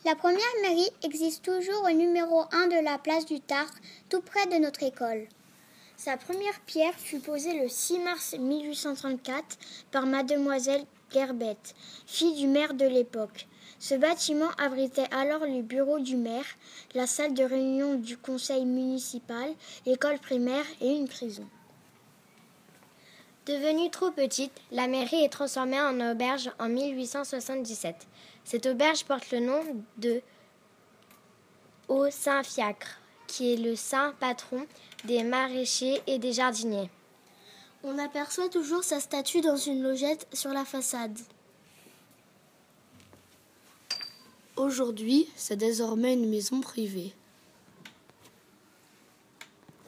La première mairie existe toujours au numéro 1 de la place du Tartre, tout près de notre école. Sa première pierre fut posée le 6 mars 1834 par mademoiselle Gerbet, fille du maire de l'époque. Ce bâtiment abritait alors le bureau du maire, la salle de réunion du conseil municipal, l'école primaire et une prison. Devenue trop petite, la mairie est transformée en auberge en 1877. Cette auberge porte le nom de Au Saint-Fiacre, qui est le saint patron des maraîchers et des jardiniers. On aperçoit toujours sa statue dans une logette sur la façade. Aujourd'hui, c'est désormais une maison privée.